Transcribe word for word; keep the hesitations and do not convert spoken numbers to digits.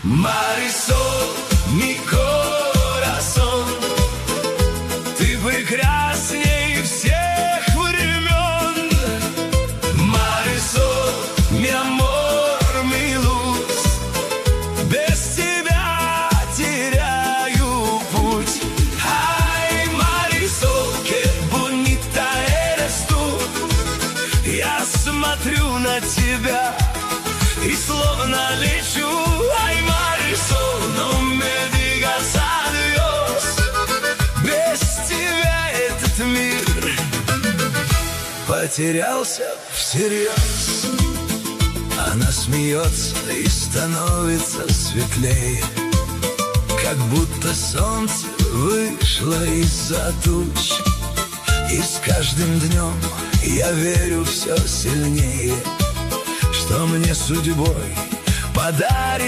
Marisol, mi corazón, ты прекрасней всех времен. Marisol, mi amor, mi luz, без тебя теряю путь. Ay, Marisol, qué bonita eres tú. Я смотрю на тебя и словно лечу. Ay, Marisol, no me digas adiós. Без тебя этот мир потерялся всерьез. Она смеется и становится светлее, как будто солнце вышло из-за туч. И с каждым днем я верю все сильнее, что мне судьбой подарит